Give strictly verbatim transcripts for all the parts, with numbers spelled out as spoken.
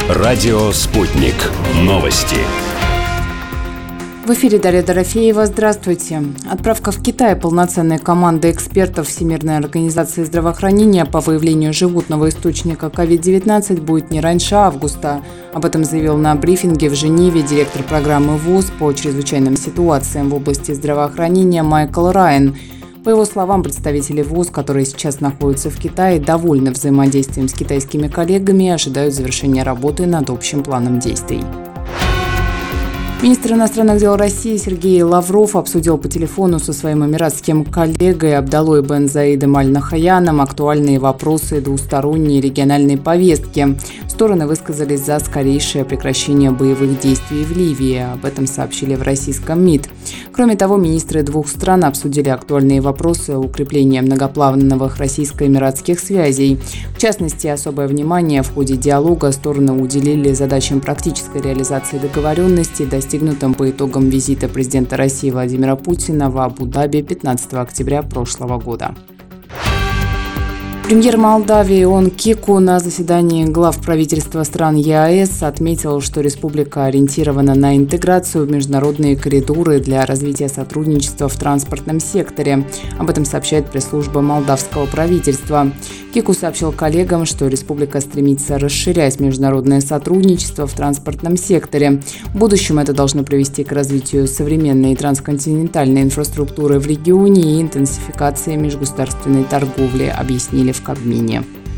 Радио «Спутник». Новости. В эфире Дарья Дорофеева. Здравствуйте. Отправка в Китай полноценной команды экспертов Всемирной организации здравоохранения по выявлению животного источника ковид девятнадцать будет не раньше августа. Об этом заявил на брифинге в Женеве директор программы ВОЗ по чрезвычайным ситуациям в области здравоохранения Майкл Райан. По его словам, представители ВОЗ, которые сейчас находятся в Китае, довольны взаимодействием с китайскими коллегами и ожидают завершения работы над общим планом действий. Министр иностранных дел России Сергей Лавров обсудил по телефону со своим эмиратским коллегой Абдалой бен Заидом Аль-Нахаяном актуальные вопросы двусторонней региональной повестки. Стороны высказались за скорейшее прекращение боевых действий в Ливии. Об этом сообщили в российском МИД. Кроме того, министры двух стран обсудили актуальные вопросы укрепления многоплановых российско-эмиратских связей. В частности, особое внимание в ходе диалога стороны уделили задачам практической реализации договоренностей, достигнутым по итогам визита президента России Владимира Путина в Абу-Даби пятнадцатого октября прошлого года. Премьер Молдавии Он Кику на заседании глав правительства стран ЕАЭС отметил, что республика ориентирована на интеграцию в международные коридоры для развития сотрудничества в транспортном секторе. Об этом сообщает пресс-служба молдавского правительства. Кику сообщил коллегам, что республика стремится расширять международное сотрудничество в транспортном секторе. В будущем это должно привести к развитию современной трансконтинентальной инфраструктуры в регионе и интенсификации межгосударственной торговли, объяснили в Кабмине.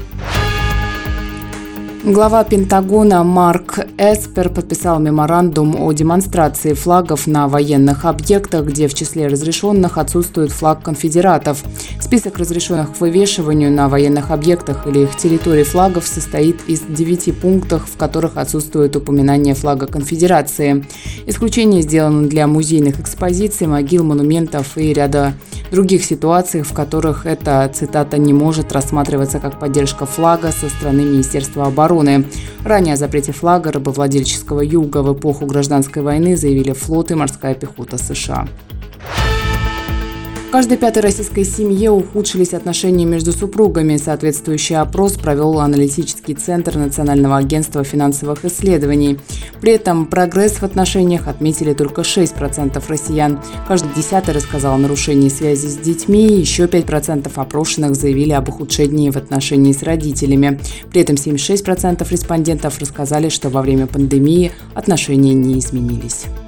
Глава Пентагона Марк Эспер подписал меморандум о демонстрации флагов на военных объектах, где в числе разрешенных отсутствует флаг конфедератов. Список разрешенных к вывешиванию на военных объектах или их территории флагов состоит из девяти пунктов, в которых отсутствует упоминание флага конфедерации. Исключение сделано для музейных экспозиций, могил, монументов и ряда других ситуаций, в которых эта цитата не может рассматриваться как поддержка флага со стороны Министерства обороны. Ранее о запрете флага рабовладельческого юга в эпоху гражданской войны заявили флот и морская пехота США. В каждой пятой российской семье ухудшились отношения между супругами. Соответствующий опрос провел аналитический центр Национального агентства финансовых исследований. При этом прогресс в отношениях отметили только шесть процентов россиян. Каждый десятый рассказал о нарушении связи с детьми, еще пять процентов опрошенных заявили об ухудшении в отношении с родителями. При этом семьдесят шесть процентов респондентов рассказали, что во время пандемии отношения не изменились.